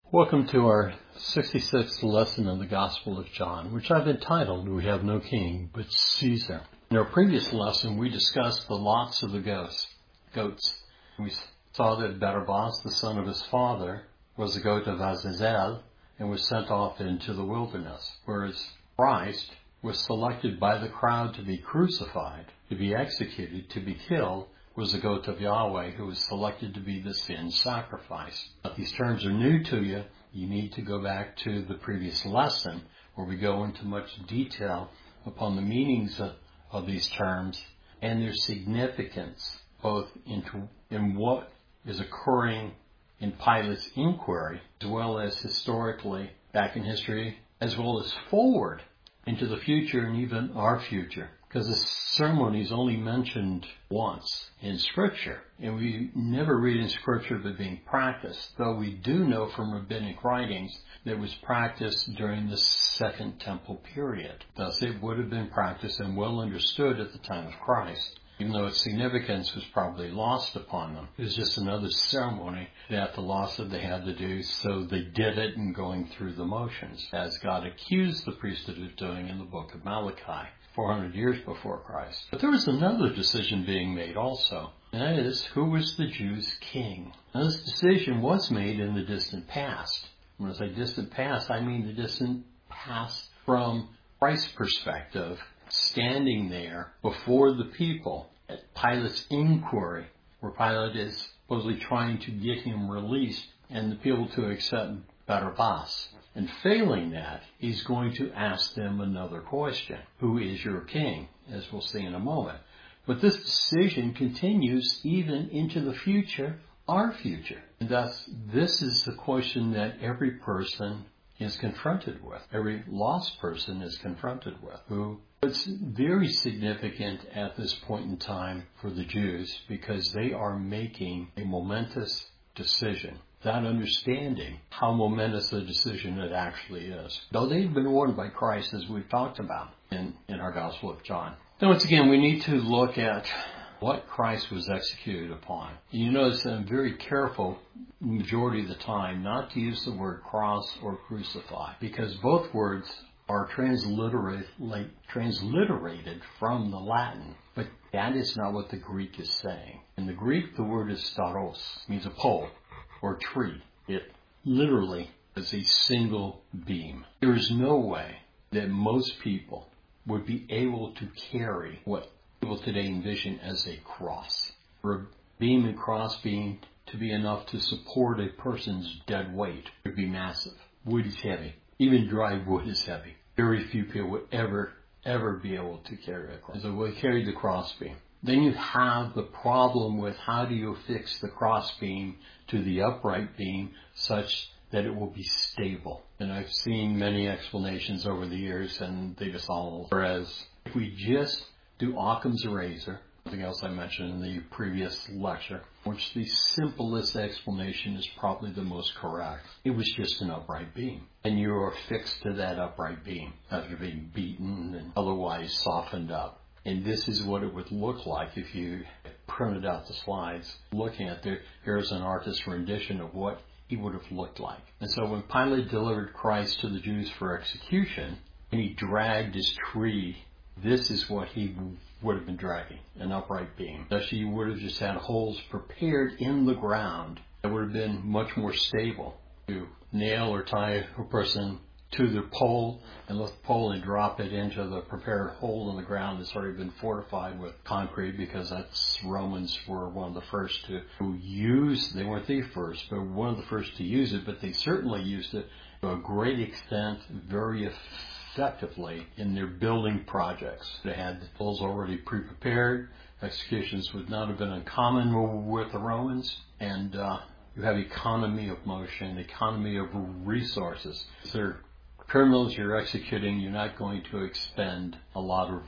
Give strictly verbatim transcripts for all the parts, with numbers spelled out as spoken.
Welcome to our sixty-sixth lesson in the Gospel of John, which I've entitled, We Have No King But Caesar. In our previous lesson, we discussed the lots of the goats. goats. We saw that Barabbas, the son of his father, was the goat of Azazel and was sent off into the wilderness, whereas Christ was selected by the crowd to be crucified, to be executed, to be killed, was the goat of Yahweh, who was selected to be the sin sacrifice. If these terms are new to you, you need to go back to the previous lesson where we go into much detail upon the meanings of, of these terms and their significance, both into, in what is occurring in Pilate's inquiry, as well as historically back in history, as well as forward into the future and even our future. Because the ceremony is only mentioned once in Scripture, and we never read in Scripture of it being practiced, though we do know from rabbinic writings that it was practiced during the Second Temple period. Thus, it would have been practiced and well understood at the time of Christ, even though its significance was probably lost upon them. It was just another ceremony that the law said they had to do, so they did it in going through the motions, as God accused the priesthood of doing in the book of Malachi, four hundred years before Christ. But there was another decision being made also, and that is, who was the Jews' king? Now, this decision was made in the distant past. When I say distant past, I mean the distant past from Christ's perspective, standing there before the people at Pilate's inquiry, where Pilate is supposedly trying to get him released and the people to accept Barabbas. And failing that, he's going to ask them another question. Who is your king? As we'll see in a moment. But this decision continues even into the future, our future. And thus, this is the question that every person is confronted with. Every lost person is confronted with. Who? It's very significant at this point in time for the Jews because they are making a momentous decision, without understanding how momentous a decision it actually is. Though they've been warned by Christ, as we've talked about in, in our Gospel of John. Now, once again, we need to look at what Christ was executed upon. And you notice that I'm very careful, majority of the time, not to use the word cross or crucify, because both words are transliterate, like, transliterated from the Latin. But that is not what the Greek is saying. In the Greek, the word is staros, means a pole or tree. It literally is a single beam. There is no way that most people would be able to carry what people today envision as a cross. For a beam and cross being to be enough to support a person's dead weight would be massive. Wood is heavy. Even dry wood is heavy. Very few people would ever, ever be able to carry a cross. So we carried the cross beam. Then you have the problem with how do you affix the cross beam to the upright beam such that it will be stable. And I've seen many explanations over the years, and they just all, whereas if we just do Occam's razor, something else I mentioned in the previous lecture, which the simplest explanation is probably the most correct. It was just an upright beam. And you are fixed to that upright beam after being beaten and otherwise softened up. And this is what it would look like if you printed out the slides. Looking at there, here's an artist's rendition of what he would have looked like. And so when Pilate delivered Christ to the Jews for execution, and he dragged his tree, this is what he would have been dragging, an upright beam. Thus he would have just had holes prepared in the ground that would have been much more stable to nail or tie a person to the pole and lift the pole and drop it into the prepared hole in the ground that's already been fortified with concrete, because that's Romans were one of the first to use, they weren't the first, but one of the first to use it, but they certainly used it to a great extent, very effectively in their building projects. They had the poles already pre-prepared. Executions would not have been uncommon with the Romans, and uh, you have economy of motion, economy of resources. They're criminals you're executing, you're not going to expend a lot of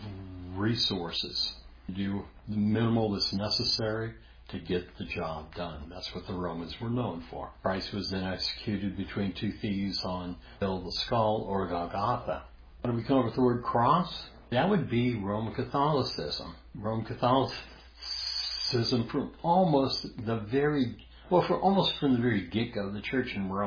resources. Do the minimal that's necessary to get the job done. That's what the Romans were known for. Christ was then executed between two thieves on Hill of the Skull or Golgotha. When we come up with the word cross, that would be Roman Catholicism. Roman Catholicism from almost the very, well, for almost from the very get-go, the church in Rome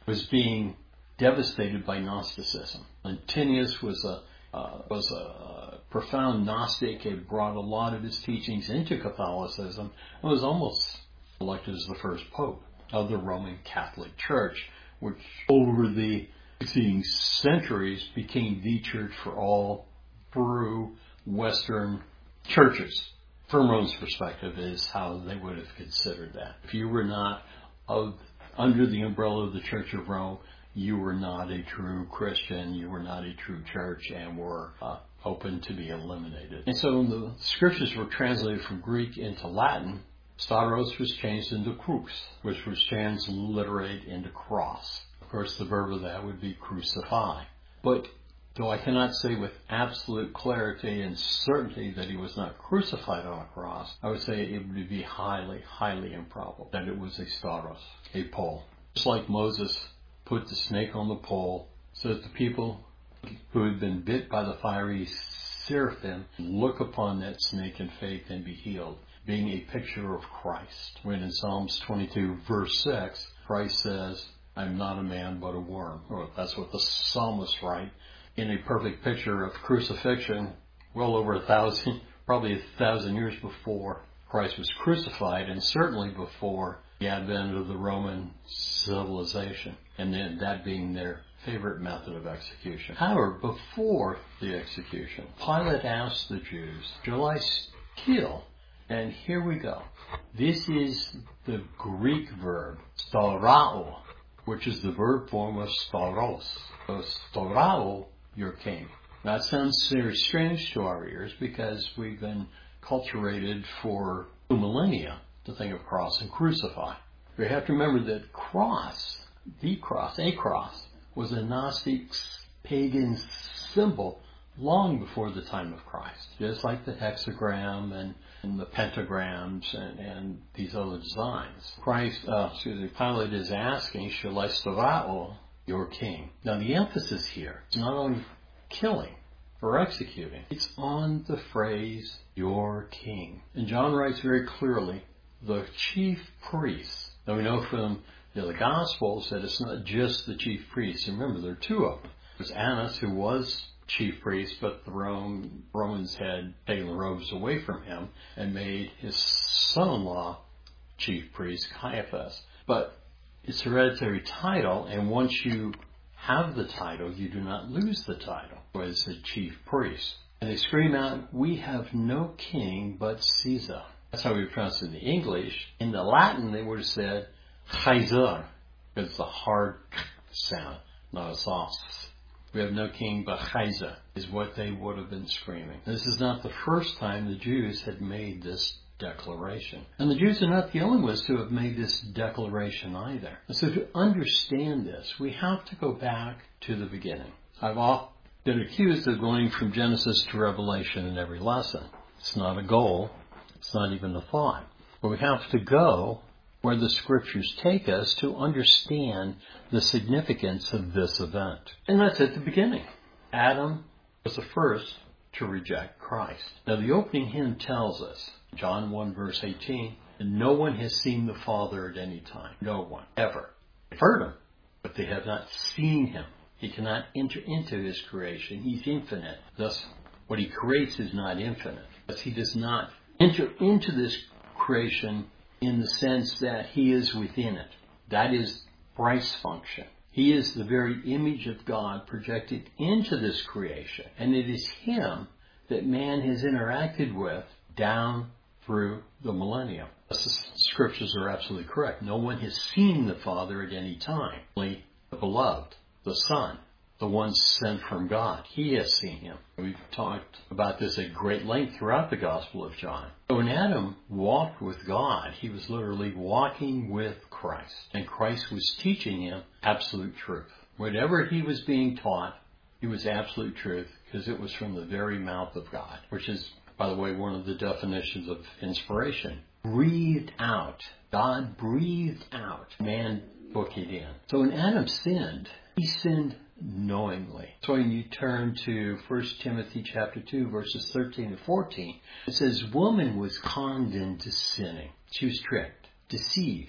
was being devastated by Gnosticism. Antinius was a uh, was a profound Gnostic. He brought a lot of his teachings into Catholicism and was almost elected as the first pope of the Roman Catholic Church, which over the succeeding centuries became the church for all through Western churches. From Rome's perspective is how they would have considered that. If you were not of under the umbrella of the Church of Rome, you were not a true Christian, you were not a true church, and were uh, open to be eliminated. And so when the scriptures were translated from Greek into Latin, stauros was changed into crux, which was transliterated into cross. Of course, the verb of that would be crucify. But though I cannot say with absolute clarity and certainty that he was not crucified on a cross, I would say it would be highly, highly improbable that it was a stauros, a pole. Just like Moses put the snake on the pole so that the people who had been bit by the fiery seraphim look upon that snake in faith and be healed, being a picture of Christ. When in Psalms twenty-two, verse six, Christ says, I'm not a man but a worm. Or that's what the psalmist writes. In a perfect picture of crucifixion, well over a thousand, probably a thousand years before Christ was crucified, and certainly before the advent of the Roman civilization, and then that being their favorite method of execution. However, before the execution, Pilate asked the Jews, shall I kill? And here we go. This is the Greek verb, staurao, which is the verb form of stauros. So staurao, your king. That sounds very strange to our ears because we've been culturated for two millennia to think of cross and crucify. We have to remember that cross, the cross, a cross, was a Gnostic pagan symbol long before the time of Christ. Just like the hexagram and, and the pentagrams and, and these other designs. Christ, uh, excuse me, Pilate is asking, shall I staurao your king? Now the emphasis here is not only killing or executing, it's on the phrase, your king. And John writes very clearly, the chief priests. Now we know from you know, the Gospels that it's not just the chief priests. Remember, there are two of them. There's Annas, who was chief priest, but the Rome, Romans had taken the robes away from him and made his son-in-law chief priest, Caiaphas. But it's a hereditary title, and once you have the title, you do not lose the title, as the chief priest. And they scream out, we have no king but Caesar. That's how we pronounce it in the English. In the Latin, they would have said, Caesar, because it's a hard sound, not a soft. We have no king but Caesar, is what they would have been screaming. This is not the first time the Jews had made this declaration. And the Jews are not the only ones to have made this declaration either. And so to understand this, we have to go back to the beginning. I've often been accused of going from Genesis to Revelation in every lesson. It's not a goal. It's not even a thought. But we have to go where the scriptures take us to understand the significance of this event. And that's at the beginning. Adam was the first to reject Christ. Now the opening hymn tells us, John one verse eighteen, and no one has seen the Father at any time. No one, ever. They've heard him, but they have not seen him. He cannot enter into his creation. He's infinite. Thus, what he creates is not infinite. Thus, he does not enter into this creation in the sense that he is within it. That is Christ's function. He is the very image of God projected into this creation. And it is him that man has interacted with down through the millennium. The scriptures are absolutely correct. No one has seen the Father at any time. Only the beloved, the Son, the one sent from God. He has seen him. We've talked about this at great length throughout the Gospel of John. So when Adam walked with God, he was literally walking with Christ. And Christ was teaching him absolute truth. Whatever he was being taught, it was absolute truth because it was from the very mouth of God, which is, by the way, one of the definitions of inspiration. Breathed out. God breathed out. Man took it in. So when Adam sinned, he sinned knowingly. So when you turn to First Timothy chapter two, verses thirteen and fourteen, it says, woman was conned into sinning. She was tricked, deceived,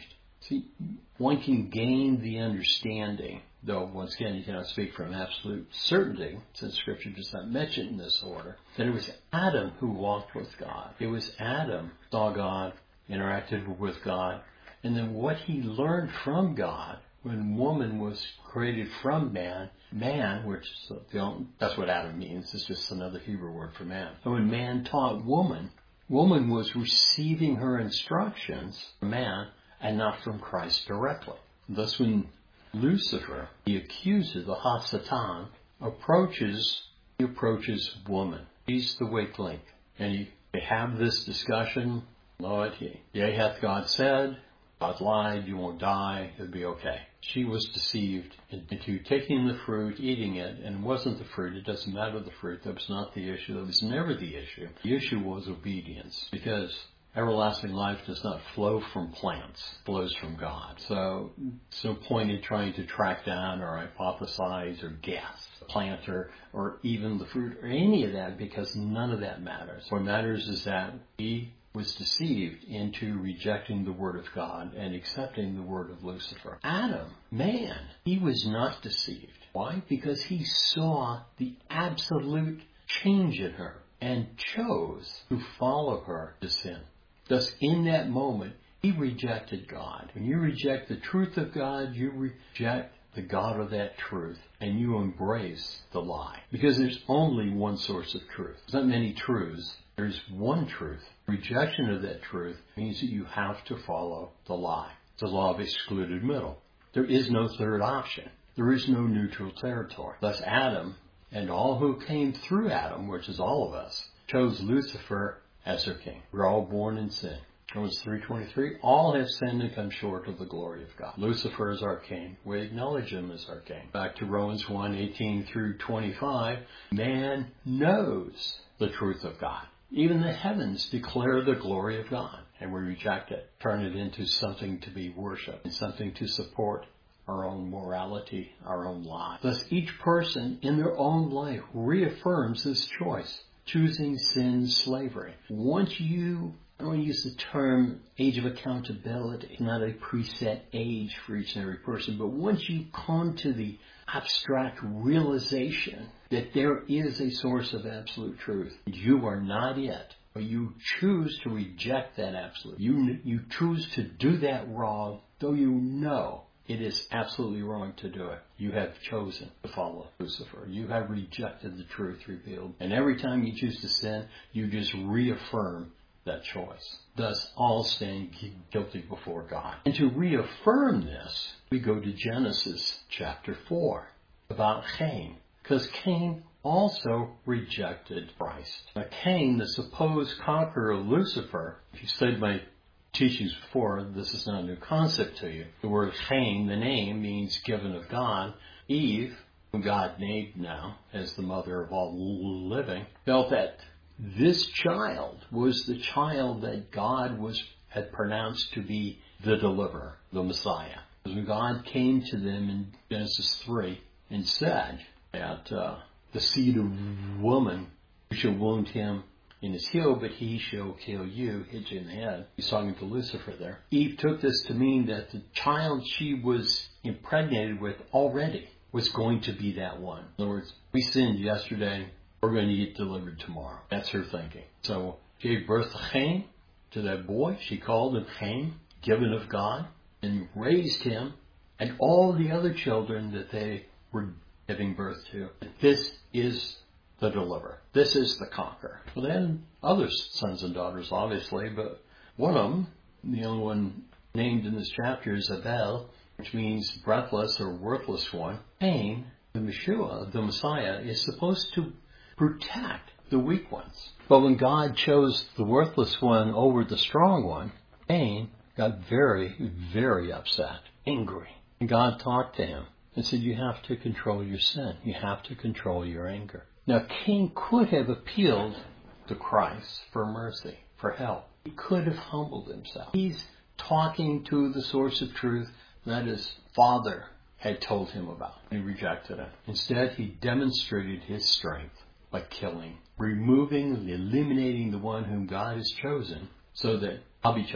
See, one can gain the understanding, though once again you cannot speak from absolute certainty, since Scripture does not mention in this order, that it was Adam who walked with God. It was Adam who saw God, interacted with God, and then what he learned from God when woman was created from man, man, which is the, that's what Adam means, it's just another Hebrew word for man. And when man taught woman, woman was receiving her instructions from man and not from Christ directly. Thus when Lucifer, the accuser, the Hasatan, approaches, he approaches woman. He's the weak link. And he, they have this discussion, Lord, yea hath God said, God lied, you won't die, it'll be okay. She was deceived into taking the fruit, eating it, and it wasn't the fruit. It doesn't matter the fruit. That was not the issue. That was never the issue. The issue was obedience, because everlasting life does not flow from plants. It flows from God. So there's no point in trying to track down or hypothesize or guess the plant or, or even the fruit or any of that, because none of that matters. What matters is that he was deceived into rejecting the word of God and accepting the word of Lucifer. Adam, man, he was not deceived. Why? Because he saw the absolute change in her and chose to follow her to sin. Thus, in that moment, he rejected God. When you reject the truth of God, you reject the God of that truth, and you embrace the lie. Because there's only one source of truth. There's not many truths. There's one truth. Rejection of that truth means that you have to follow the lie. It's the law of excluded middle. There is no third option. There is no neutral territory. Thus Adam and all who came through Adam, which is all of us, chose Lucifer as their king. We're all born in sin. Romans three twenty-three, all have sinned and come short of the glory of God. Lucifer is our king. We acknowledge him as our king. Back to Romans one eighteen through twenty-five, man knows the truth of God. Even the heavens declare the glory of God, and we reject it, turn it into something to be worshipped and something to support our own morality, our own life. Thus, each person in their own life reaffirms this choice, choosing sin's slavery. Once you, I don't want to use the term age of accountability, it's not a preset age for each and every person, but once you come to the abstract realization that there is a source of absolute truth, you are not it, or you choose to reject that absolute. You, you choose to do that wrong, though you know it is absolutely wrong to do it. You have chosen to follow Lucifer. You have rejected the truth revealed. And every time you choose to sin, you just reaffirm that choice. Thus, all stand guilty before God. And to reaffirm this, we go to Genesis chapter four about Cain. Because Cain also rejected Christ. Now, Cain, the supposed conqueror of Lucifer, if you studied my teachings before, this is not a new concept to you. The word Cain, the name, means given of God. Eve, whom God named now as the mother of all living, felt that this child was the child that God was had pronounced to be the deliverer, the Messiah. When God came to them in Genesis three and said that uh, the seed of woman shall wound him in his heel, but he shall kill you, hit you in the head. He's talking to Lucifer there. Eve took this to mean that the child she was impregnated with already was going to be that one. In other words, we sinned yesterday, we're going to get delivered tomorrow. That's her thinking. So she gave birth to Cain, to that boy. She called him Cain, given of God, and raised him and all the other children that they were giving birth to. This is the deliverer. This is the conqueror. Well, then other sons and daughters, obviously, but one of them, the only one named in this chapter, is Abel, which means breathless or worthless one. Cain, the Messiah, the Messiah, is supposed to protect the weak ones. But when God chose the worthless one over the strong one, Cain got very, very upset, angry. And God talked to him and said, you have to control your sin. You have to control your anger. Now, Cain could have appealed to Christ for mercy, for help. He could have humbled himself. He's talking to the source of truth that his father had told him about. He rejected it. Instead, he demonstrated his strength by killing, removing, eliminating the one whom God has chosen so that I'll be chosen.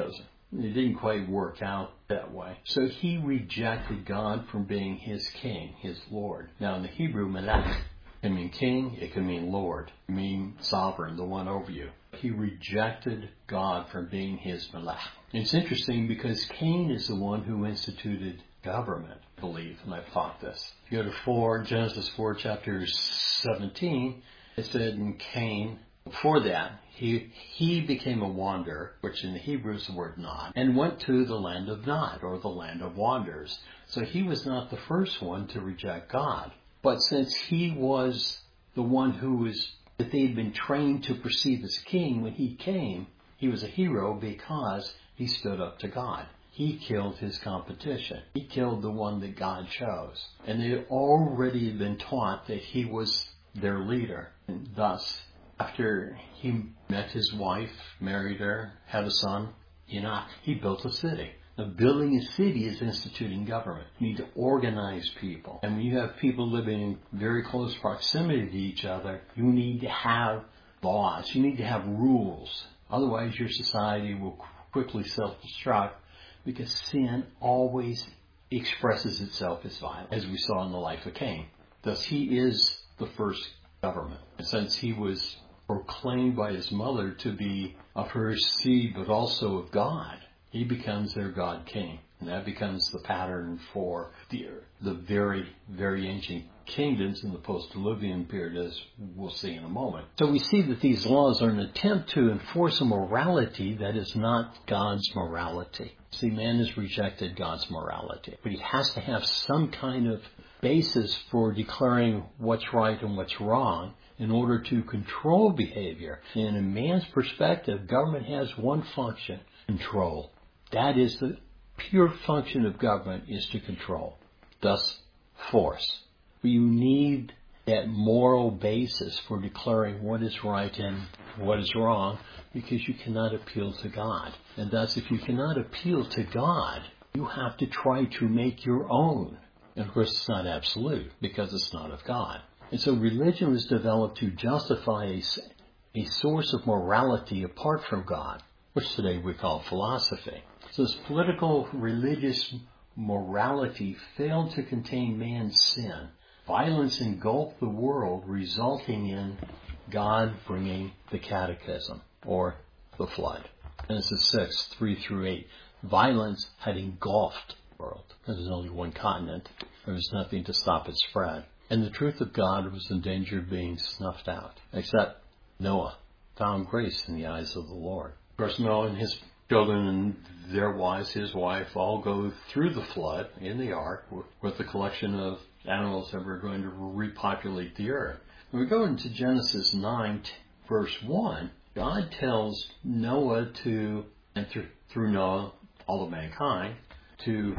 it didn't quite work out that way. So he rejected God from being his king, his Lord. Now in the Hebrew, Melech can mean king, it can mean Lord, it can mean sovereign, the one over you. He rejected God from being his Melech. And it's interesting because Cain is the one who instituted government, I believe, and I've taught this. If you go to four, Genesis four, chapter seventeen, it said in Cain, before that, he he became a wanderer, which in the Hebrew is the word Nod, and went to the land of Nod, or the land of wanderers. So he was not the first one to reject God. But since he was the one who was, that they had been trained to perceive as king, when he came, he was a hero because he stood up to God. He killed his competition. He killed the one that God chose. And they had already been taught that he was their leader. And thus, after he met his wife, married her, had a son, Enoch, he built a city. Now, building a city is instituting government. You need to organize people. And when you have people living in very close proximity to each other, you need to have laws. You need to have rules. Otherwise, your society will quickly self-destruct, because sin always expresses itself as violence, as we saw in the life of Cain. Thus, he is the first government. And since he was proclaimed by his mother to be of her seed, but also of God, he becomes their God king. And that becomes the pattern for the, the very, very ancient kingdoms in the post-Diluvian period, as we'll see in a moment. So we see that these laws are an attempt to enforce a morality that is not God's morality. See, man has rejected God's morality, but he has to have some kind of basis for declaring what's right and what's wrong in order to control behavior. And in man's perspective, government has one function: control. That is the pure function of government, is to control. Thus, force. But you need that moral basis for declaring what is right and what is wrong, because you cannot appeal to God. And thus, if you cannot appeal to God, you have to try to make your own. And of course, it's not absolute, because it's not of God. And so religion was developed to justify a, a source of morality apart from God, which today we call philosophy. So this political, religious morality failed to contain man's sin. Violence engulfed the world, resulting in God bringing the cataclysm, or the flood. Genesis six, three through eight. Violence had engulfed the world. There was only one continent. There was nothing to stop its spread. And the truth of God was in danger of being snuffed out, except Noah found grace in the eyes of the Lord. Of course, Noah and his children and their wives, his wife, all go through the flood in the ark with a collection of animals that were going to repopulate the earth. When we go into Genesis nine, verse one, God tells Noah to enter through Noah, all of mankind, to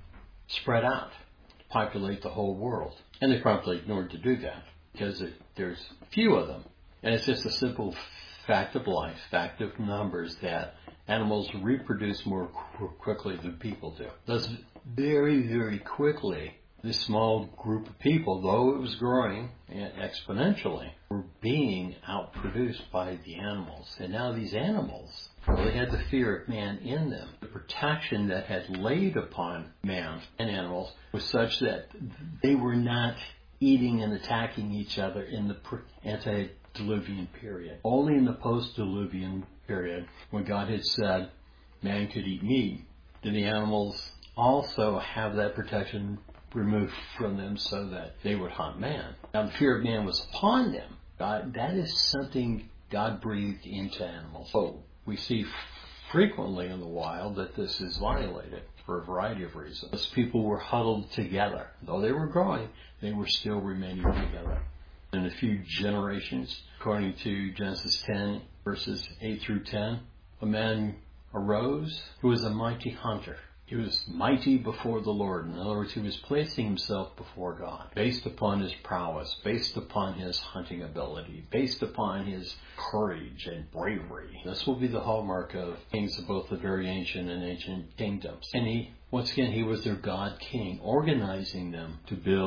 spread out, to populate the whole world. And they promptly ignored to do that, because it, there's few of them. And it's just a simple fact of life, fact of numbers, that animals reproduce more qu- quickly than people do. Thus, very, very quickly, this small group of people, though it was growing exponentially, were being outproduced by the animals. And now these animals, well, they had the fear of man in them. The protection that had laid upon man and animals was such that they were not eating and attacking each other in the antediluvian period. Only in the post-diluvian period, when God had said man could eat meat, did the animals also have that protection removed from them so that they would hunt man. Now, the fear of man was upon them. God, that is something God breathed into animals. So we see frequently in the wild that this is violated for a variety of reasons. Those people were huddled together. Though they were growing, they were still remaining together. In a few generations, according to Genesis ten, verses eight through ten, a man arose who was a mighty hunter. He was mighty before the Lord. In other words, he was placing himself before God based upon his prowess, based upon his hunting ability, based upon his courage and bravery. This will be the hallmark of kings of both the very ancient and ancient kingdoms. And he, once again, he was their God king, organizing them to build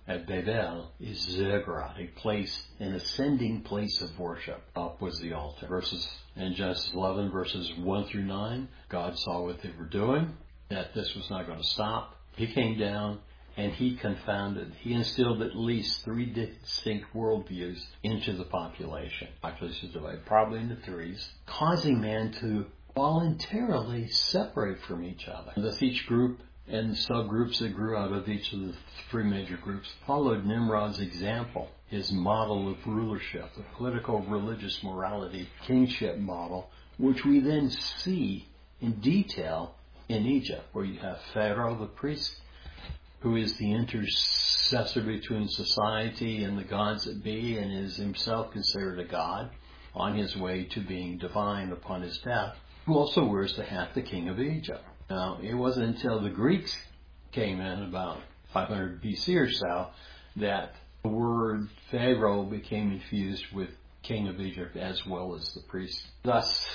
at Babel is Ziggurat, a place, an ascending place of worship. Up was the altar. Verses in Genesis eleven, verses one through nine, God saw what they were doing, that this was not going to stop. He came down and he confounded, he instilled at least three distinct worldviews into the population. Population is divided probably into threes, causing man to voluntarily separate from each other. Thus each group and the subgroups that grew out of each of the three major groups followed Nimrod's example, his model of rulership, the political, religious morality, kingship model, which we then see in detail in Egypt, where you have Pharaoh, the priest, who is the intercessor between society and the gods that be, and is himself considered a god on his way to being divine upon his death, who also wears the hat, the king of Egypt. Now, it wasn't until the Greeks came in about five hundred B C or so that the word Pharaoh became infused with king of Egypt as well as the priest. Thus,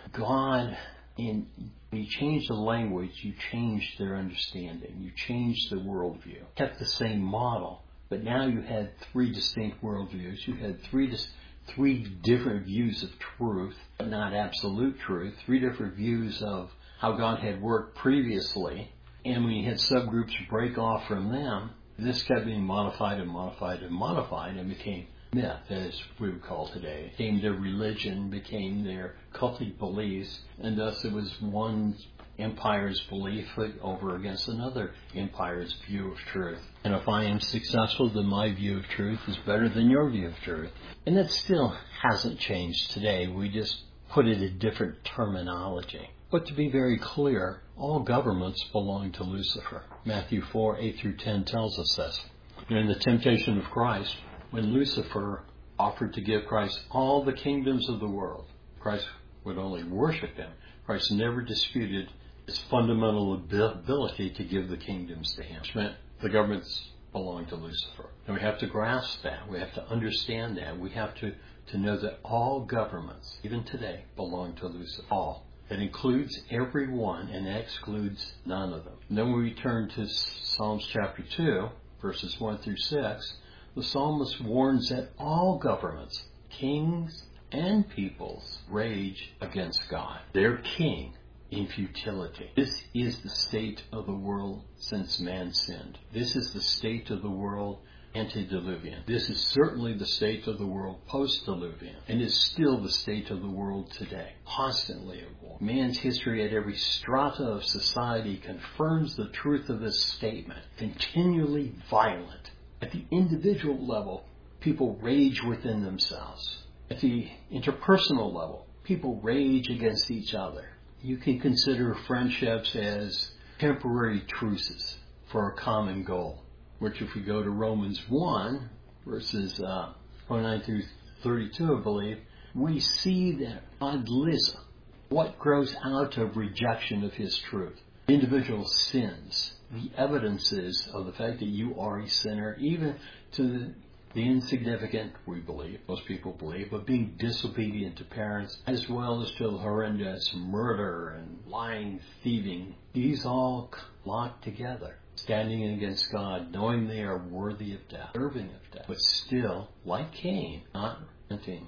God, in, when you change the language, you change their understanding. You change the worldview. Kept the same model, but now you had three distinct worldviews. You had three dis- three different views of truth, but not absolute truth. Three different views of how God had worked previously, and when you had subgroups break off from them, this kept being modified and modified and modified and became myth, as we would call today. It became their religion, became their cultic beliefs, and thus it was one empire's belief over against another empire's view of truth. And if I am successful, then my view of truth is better than your view of truth. And that still hasn't changed today. We just put it in different terminology. But to be very clear, all governments belong to Lucifer. Matthew four, eight through ten tells us this. In the temptation of Christ, when Lucifer offered to give Christ all the kingdoms of the world, Christ would only worship him. Christ never disputed his fundamental ability to give the kingdoms to him, which meant the governments belong to Lucifer. And we have to grasp that. We have to understand that. We have to, to know that all governments, even today, belong to Lucifer. All. It includes every one and excludes none of them. And then when we turn to Psalms chapter two, verses one through six, the psalmist warns that all governments, kings and peoples, rage against God, their king, in futility. This is the state of the world since man sinned. This is the state of the world antediluvian. This is certainly the state of the world post-diluvian, and is still the state of the world today, constantly at war. Man's history at every strata of society confirms the truth of this statement. Continually violent. At the individual level, people rage within themselves. At the interpersonal level, people rage against each other. You can consider friendships as temporary truces for a common goal, which if we go to Romans one, verses uh, twenty-nine through thirty-two, I believe, we see that God lists what grows out of rejection of his truth. Individual sins, the evidences of the fact that you are a sinner, even to the, the insignificant, we believe, most people believe, of being disobedient to parents, as well as to the horrendous murder and lying, thieving. These all lock together. Standing against God, knowing they are worthy of death, deserving of death, but still, like Cain, not repenting.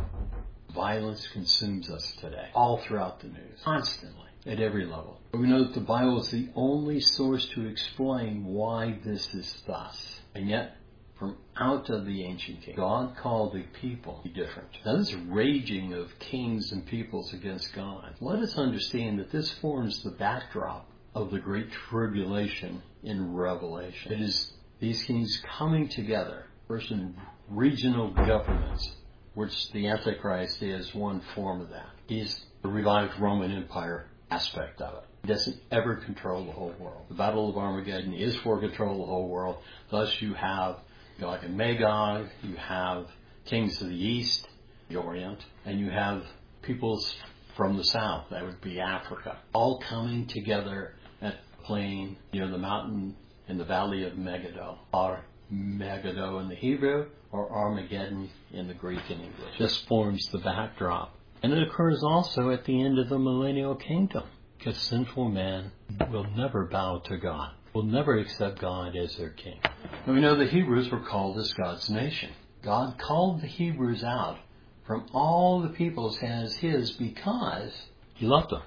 Violence consumes us today, all throughout the news, constantly, at every level. But we know that the Bible is the only source to explain why this is thus. And yet, from out of the ancient kingdom, God called a people to be different. Now this raging of kings and peoples against God, let us understand that this forms the backdrop of the Great Tribulation in Revelation. It is these kings coming together, first in regional governments, which the Antichrist is one form of that. He's the revived Roman Empire aspect of it. He doesn't ever control the whole world. The Battle of Armageddon is for control of the whole world. Thus you have Gog and Magog, you have kings of the east, the Orient, and you have peoples from the south, that would be Africa, all coming together at the plain, near the mountain in the valley of Megiddo, or Megiddo in the Hebrew, or Armageddon in the Greek and English. This forms the backdrop. And it occurs also at the end of the millennial kingdom, because sinful man will never bow to God. will never accept God as their king. And we know the Hebrews were called as God's nation. God called the Hebrews out from all the peoples as his because he loved them.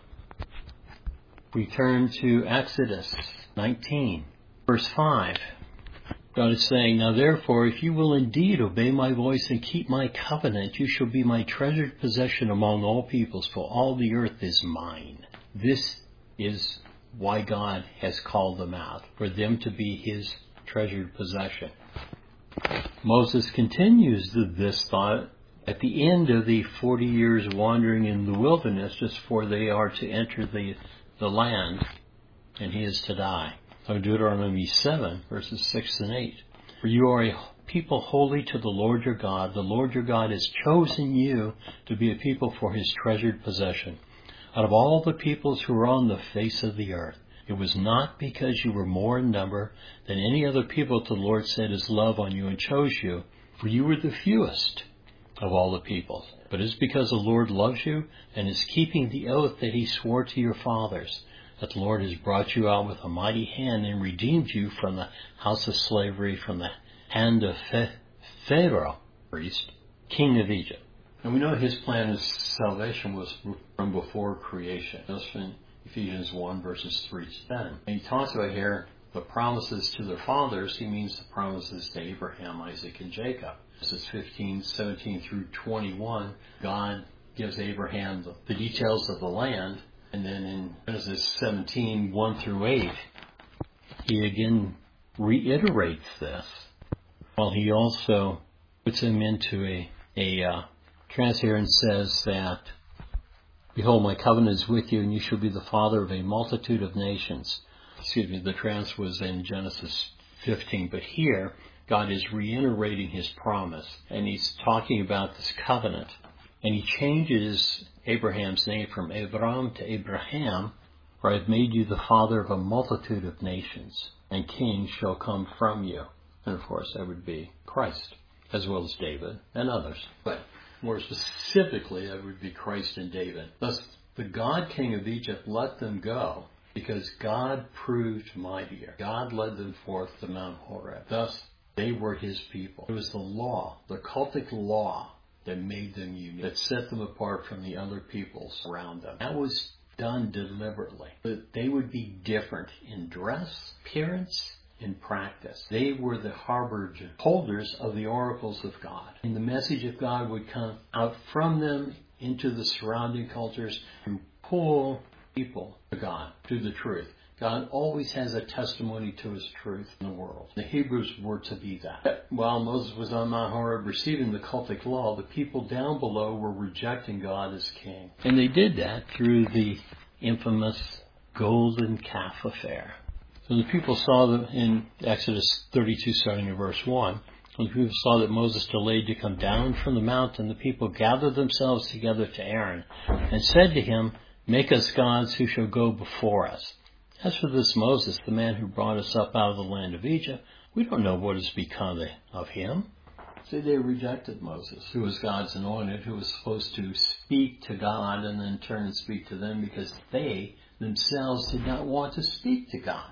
We turn to Exodus nineteen, verse five. God is saying, "Now therefore, if you will indeed obey my voice and keep my covenant, you shall be my treasured possession among all peoples, for all the earth is mine." This is why God has called them out, for them to be his treasured possession. Moses continues this thought at the end of the forty years wandering in the wilderness, just before they are to enter the, the land, and he is to die. So Deuteronomy seven, verses six and eight. "For you are a people holy to the Lord your God. The Lord your God has chosen you to be a people for his treasured possession. Out of all the peoples who are on the face of the earth, it was not because you were more in number than any other people that the Lord set his love on you and chose you, for you were the fewest of all the peoples. But it is because the Lord loves you and is keeping the oath that he swore to your fathers, that the Lord has brought you out with a mighty hand and redeemed you from the house of slavery, from the hand of Pharaoh, priest, king of Egypt." And we know his plan of salvation was from before creation. That's from Ephesians one, verses three to ten. And he talks about here the promises to their fathers. He means the promises to Abraham, Isaac, and Jacob. This is fifteen, seventeen through twenty-one. God gives Abraham the, the details of the land. And then in Genesis seventeen, one through eight, he again reiterates this, while he also puts him into a, a uh, trance here and says that, "Behold, my covenant is with you, and you shall be the father of a multitude of nations." Excuse me, the trance was in Genesis fifteen, but here God is reiterating his promise, and he's talking about this covenant. And he changes Abraham's name from Abram to Abraham, "For I have made you the father of a multitude of nations, and kings shall come from you." And of course, that would be Christ, as well as David and others. But more specifically, that would be Christ and David. Thus, the God king of Egypt let them go because God proved mightier. God led them forth to Mount Horeb. Thus, they were his people. It was the law, the cultic law, that made them unique, that set them apart from the other peoples around them. That was done deliberately, that they would be different in dress, appearance, in practice. They were the harbinger holders of the oracles of God. And the message of God would come out from them into the surrounding cultures and pull people to God, to the truth. God always has a testimony to his truth in the world. The Hebrews were to be that. While Moses was on Mount Horeb receiving the cultic law, the people down below were rejecting God as king. And they did that through the infamous golden calf affair. So the people saw that in Exodus thirty-two, starting in verse one, when the people saw that Moses delayed to come down from the mountain, the people gathered themselves together to Aaron and said to him, "Make us gods who shall go before us. As for this Moses, the man who brought us up out of the land of Egypt, we don't know what has become of him." See, they rejected Moses, who was God's anointed, who was supposed to speak to God and then turn and speak to them because they themselves did not want to speak to God.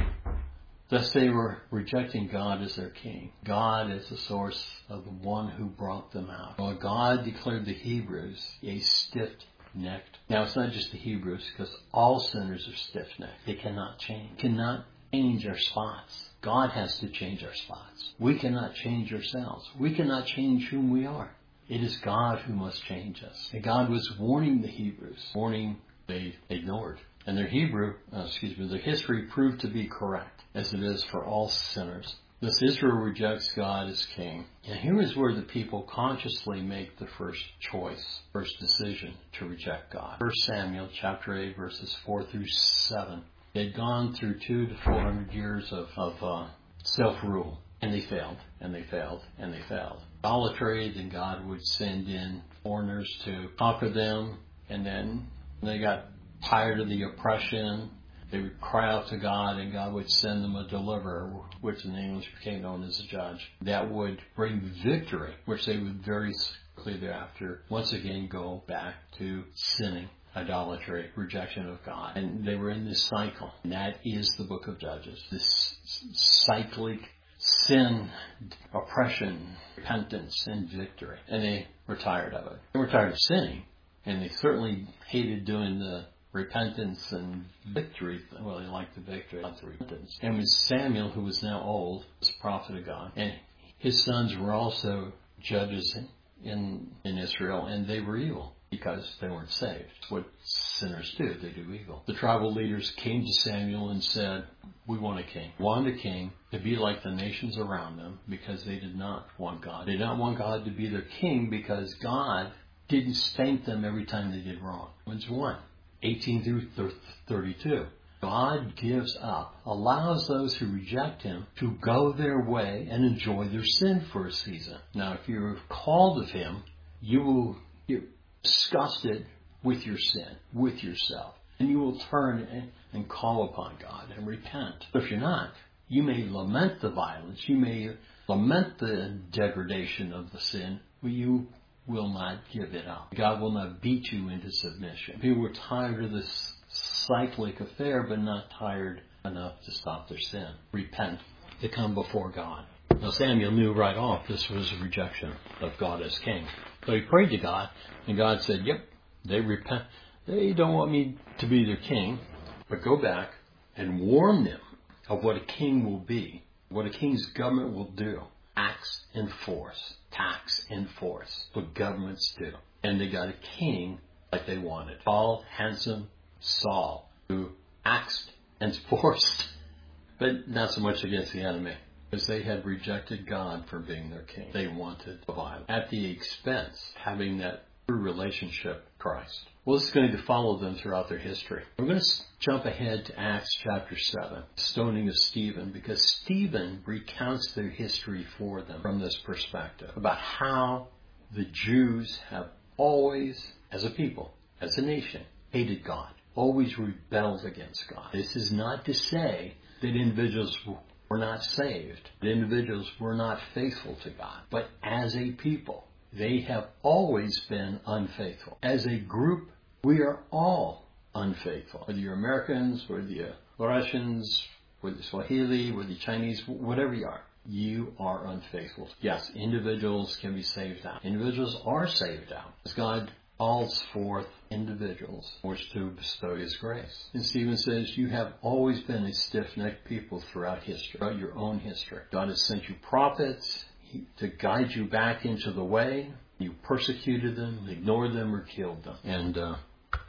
Thus they were rejecting God as their king, God as the source of the one who brought them out. Well, God declared the Hebrews a stiff-necked. Now, it's not just the Hebrews, because all sinners are stiff-necked. They cannot change. Cannot change our spots. God has to change our spots. We cannot change ourselves. We cannot change whom we are. It is God who must change us. And God was warning the Hebrews, warning they ignored. And their Hebrew, uh, excuse me, their history proved to be correct, as it is for all sinners. Thus Israel rejects God as king. And here is where the people consciously make the first choice, first decision to reject God. First Samuel chapter eight, verses four through seven. They had gone through two to four hundred years of, of uh, self-rule. And they failed, and they failed, and they failed. Idolatry, then God would send in foreigners to conquer them. And then they got tired of the oppression. They would cry out to God, and God would send them a deliverer, which in English became known as a judge, that would bring victory, which they would very quickly thereafter once again go back to sinning idolatry, rejection of God. And they were in this cycle. And that is the book of Judges. This cyclic sin, oppression, repentance, and victory. And they were tired of it. They were tired of sinning. And they certainly hated doing the repentance and victory. Well, they liked the victory, not the repentance. And with Samuel, who was now old, was a prophet of God. And his sons were also judges in, in Israel, and they were evil because they weren't saved. It's what sinners do. They do evil. The tribal leaders came to Samuel and said, we want a king. We want a king to be like the nations around them because they did not want God. They did not want God to be their king because God didn't spank them every time they did wrong. When's one? eighteen through thirty-two. God gives up, allows those who reject Him to go their way and enjoy their sin for a season. Now, if you're called of Him, you will get disgusted with your sin, with yourself, and you will turn and, and call upon God and repent. But if you're not, you may lament the violence, you may lament the degradation of the sin, but you will not give it up. God will not beat you into submission. People were tired of this cyclic affair, but not tired enough to stop their sin. Repent, to come before God. Now Samuel knew right off this was a rejection of God as king. So he prayed to God, and God said, yep, they repent. They don't want me to be their king, but go back and warn them of what a king will be, what a king's government will do. Tax and force. Tax and force. What governments do. And they got a king like they wanted. Tall, handsome Saul, who taxed and forced, but not so much against the enemy, because they had rejected God for being their king. They wanted violence at the expense of having that true relationship with Christ. Well, this is going to follow them throughout their history. We're going to jump ahead to Acts chapter seven, stoning of Stephen, because Stephen recounts their history for them from this perspective, about how the Jews have always, as a people, as a nation, hated God, always rebelled against God. This is not to say that individuals were not saved, that individuals were not faithful to God, but as a people, they have always been unfaithful. As a group, we are all unfaithful. Whether you're Americans, whether you're Russians, whether you're Swahili, whether you're Chinese, whatever you are, you are unfaithful. Yes, individuals can be saved out. Individuals are saved out. As God calls forth individuals which to bestow His grace. And Stephen says, you have always been a stiff-necked people throughout history, throughout your own history. God has sent you prophets to guide you back into the way. You persecuted them, ignored them, or killed them. And uh,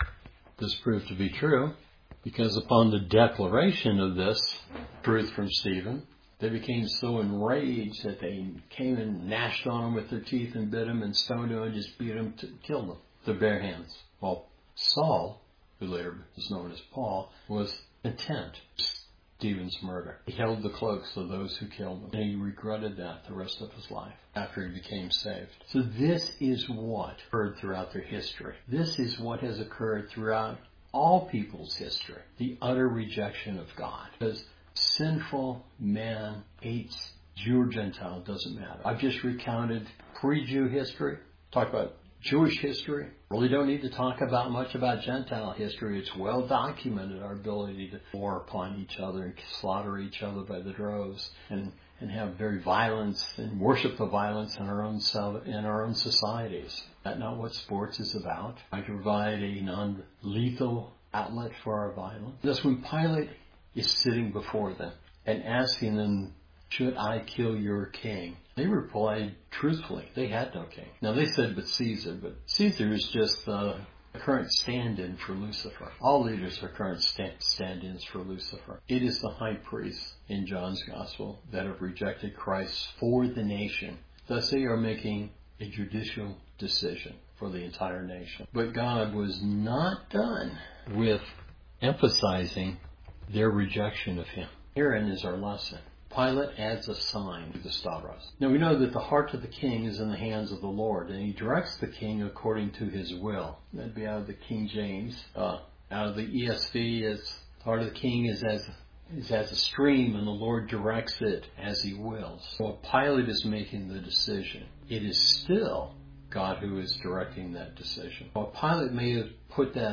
this proved to be true, because upon the declaration of this truth from Stephen, they became so enraged that they came and gnashed on him with their teeth and bit him and stoned him and just beat him to kill them with their bare hands. While Saul, who later was known as Paul, was content with Stephen's murder. He held the cloaks of those who killed him, and he regretted that the rest of his life after he became saved. So this is what occurred throughout their history. This is what has occurred throughout all people's history, the utter rejection of God. Because sinful man hates Jew or Gentile, doesn't matter. I've just recounted pre-Jew history, talk about Jewish history. Really don't need to talk about much about Gentile history. It's well documented, our ability to war upon each other and slaughter each other by the droves, and, and have very violence and worship the violence in our own in our own societies. Is that not what sports is about? Trying to provide a non-lethal outlet for our violence. Thus, when Pilate is sitting before them and asking them, should I kill your king? They replied truthfully. They had no king. Now they said, but Caesar. But Caesar is just the current stand-in for Lucifer. All leaders are current stand-ins for Lucifer. It is the high priests in John's gospel that have rejected Christ for the nation. Thus they are making a judicial decision for the entire nation. But God was not done with emphasizing their rejection of Him. Herein is our lesson. Pilate adds a sign to the Stavros. Now we know that the heart of the king is in the hands of the Lord, and He directs the king according to His will. That'd be out of the King James. Uh, out of the E S V, it's, the heart of the king is as is as a stream, and the Lord directs it as He wills. So while Pilate is making the decision, it is still God who is directing that decision. While Pilate may have put that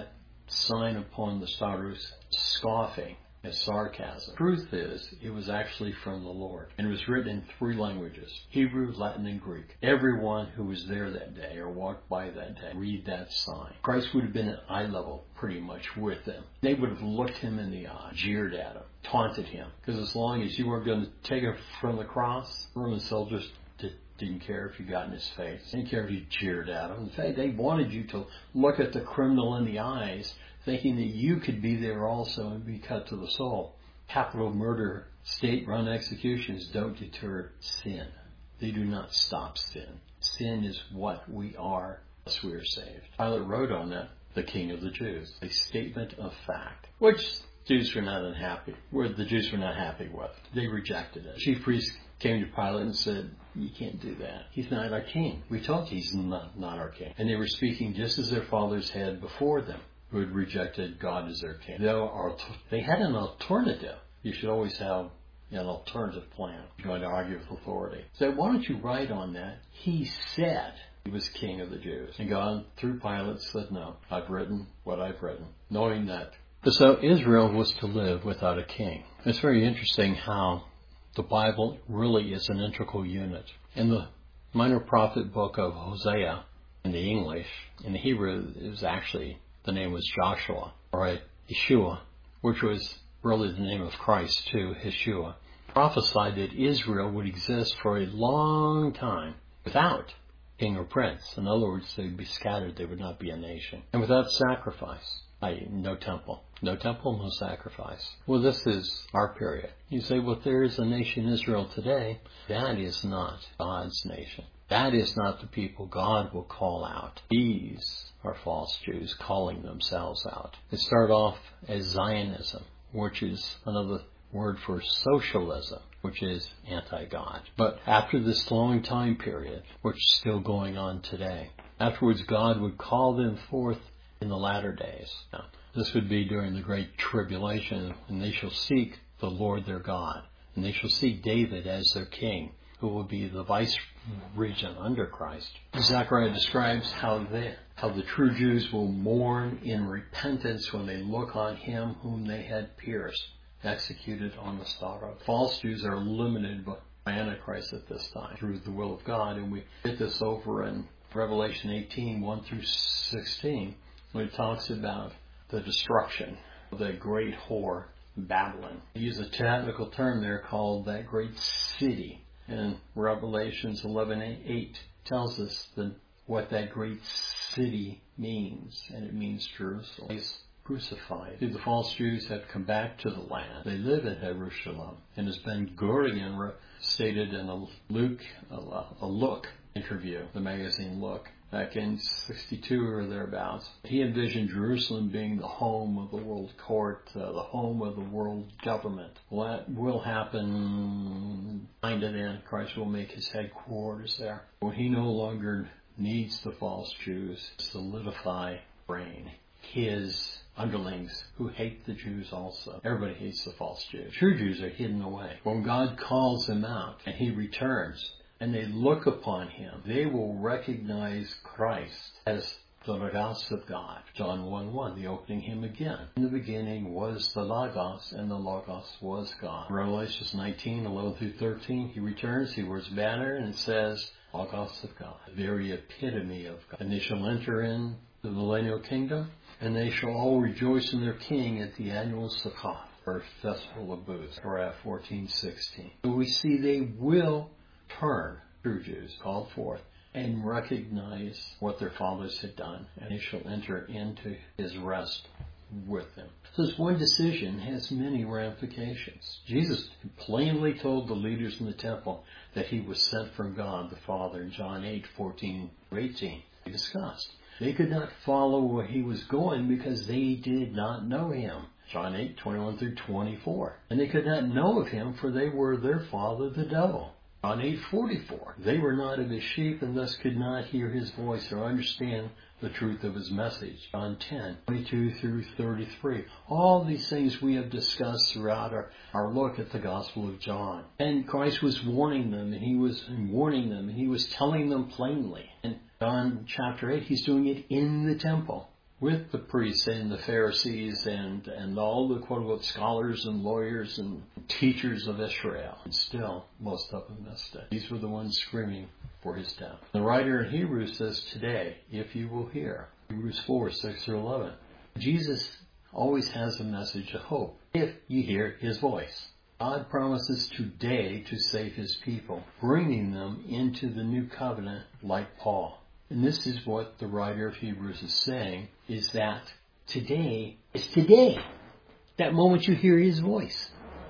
sign upon the stars, scoffing as sarcasm. Truth is, it was actually from the Lord, and it was written in three languages: Hebrew, Latin, and Greek. Everyone who was there that day or walked by that day read that sign. Christ would have been at eye level pretty much with them. They would have looked him in the eye, jeered at him, taunted him, because as long as you weren't going to take him from the cross, Roman soldiers didn't care if you got in his face. They didn't care if you jeered at him. In fact, they wanted you to look at the criminal in the eyes, thinking that you could be there also and be cut to the soul. Capital murder, state-run executions don't deter sin. They do not stop sin. Sin is what we are, unless we are saved. Pilate wrote on that, the King of the Jews, a statement of fact, which Jews were not unhappy, where the Jews were not happy with. They rejected it. Chief priests came to Pilate and said, you can't do that. He's not our king. We told you he's not, not our king. And they were speaking just as their fathers had before them, who had rejected God as their king. They had an alternative. You should always have an alternative plan if you're going to argue with authority. So why don't you write on that? He said he was king of the Jews. And God, through Pilate, said, no, I've written what I've written, knowing that. So Israel was to live without a king. It's very interesting how the Bible really is an integral unit. In the minor prophet book of Hosea, in the English, in the Hebrew, it was actually, the name was Joshua, or Yeshua, which was really the name of Christ too, Yeshua, prophesied that Israel would exist for a long time without king or prince. In other words, they would be scattered, they would not be a nation. And without sacrifice, that is, no temple. No temple, no sacrifice. Well, this is our period. You say, well, there is a nation Israel today. That is not God's nation. That is not the people God will call out. These are false Jews calling themselves out. They start off as Zionism, which is another word for socialism, which is anti-God. But after this long time period, which is still going on today, afterwards God would call them forth in the latter days. Now, this would be during the Great Tribulation, and they shall seek the Lord their God, and they shall seek David as their king, who will be the vice regent under Christ. Zechariah describes how they, how the true Jews will mourn in repentance when they look on him whom they had pierced, executed on the staro. False Jews are limited by Antichrist at this time through the will of God, and we get this over in Revelation eighteen, one through sixteen, when it talks about the destruction of that great whore, Babylon. They use a technical term there called that great city. And Revelations eleven eight tells us the, what that great city means. And it means Jerusalem. He's crucified. The false Jews have come back to the land. They live in Jerusalem. And as Ben Gurion stated in a Luke, a, a Look interview, the magazine Look, back in sixty-two or thereabouts, he envisioned Jerusalem being the home of the world court, uh, the home of the world government. Well, that will happen. Behind it, Antichrist will make his headquarters there. When he no longer needs the false Jews to solidify reign, his underlings who hate the Jews also. Everybody hates the false Jews. True Jews are hidden away. When God calls them out and he returns, and they look upon him, they will recognize Christ as the Logos of God. John one one, the opening hymn again. In the beginning was the Logos, and the Logos was God. Revelation nineteen, eleven through thirteen, he returns, he wears a banner, and it says, Logos of God, the very epitome of God. And they shall enter in the millennial kingdom, and they shall all rejoice in their king at the annual Sukkot, or festival of booths, Zechariah fourteen sixteen. So we see they will turn, true Jews, called forth, and recognize what their fathers had done, and they shall enter into his rest with them. So this one decision has many ramifications. Jesus plainly told the leaders in the temple that he was sent from God the Father in John eight, fourteen through eighteen. We discussed. They could not follow where he was going because they did not know him. John eight, twenty-one through twenty-four. And they could not know of him, for they were their father the devil. John eight forty-four. They were not of his sheep, and thus could not hear his voice or understand the truth of his message. John ten, twenty-two through thirty-three. All these things we have discussed throughout our, our look at the Gospel of John. And Christ was warning them, and he was warning them, and he was telling them plainly. In John chapter eight, he's doing it in the temple, with the priests and the Pharisees and, and all the quote-unquote scholars and lawyers and teachers of Israel. And still, most of them missed it. These were the ones screaming for his death. The writer in Hebrews says, today, if you will hear. Hebrews four, six through eleven. Jesus always has a message of hope if you hear his voice. God promises today to save his people, bringing them into the new covenant like Paul. And this is what the writer of Hebrews is saying, is that today is today. That moment you hear his voice.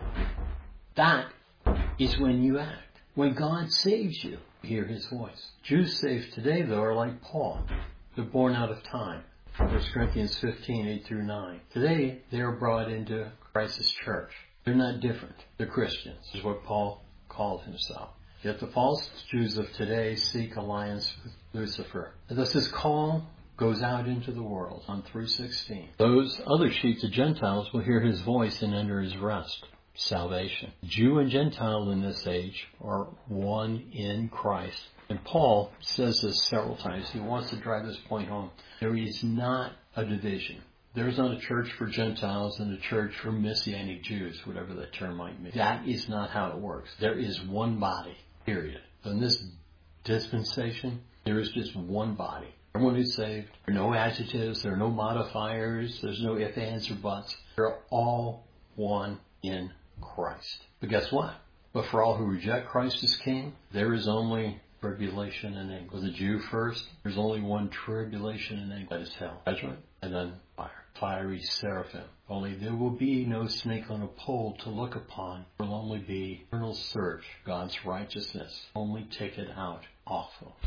That is when you act. When God saves you, you hear his voice. Jews saved today, though, are like Paul. They're born out of time. First Corinthians fifteen, eight through nine. Today, they are brought into Christ's church. They're not different. They're Christians. This is what Paul called himself. Yet the false Jews of today seek alliance with Lucifer. And thus his call goes out into the world on three sixteen. Those other sheep, the Gentiles, will hear his voice and enter his rest. Salvation. Jew and Gentile in this age are one in Christ. And Paul says this several times. He wants to drive this point home. There is not a division. There's not a church for Gentiles and a church for Messianic Jews, whatever that term might mean. That is not how it works. There is one body, period. In this dispensation, there is just one body. Everyone is saved. There are no adjectives. There are no modifiers. There's no ifs, ands, or buts. They're all one in Christ. But guess what? But for all who reject Christ as King, there is only tribulation and anger. For the Jew first, there's only one tribulation and anger. That is hell. Judgment and then fire. Fiery seraphim. Only there will be no snake on a pole to look upon. There will only be eternal search. God's righteousness. Only take it out. Awful.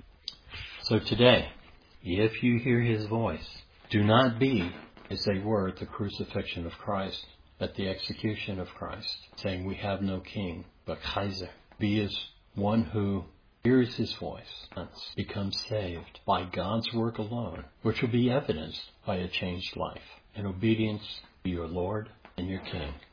So today, if you hear his voice, do not be as they were at the crucifixion of Christ, at the execution of Christ, saying we have no king but Kaiser. Be as one who hears his voice, becomes saved by God's work alone, which will be evidenced by a changed life and obedience to your Lord and your King.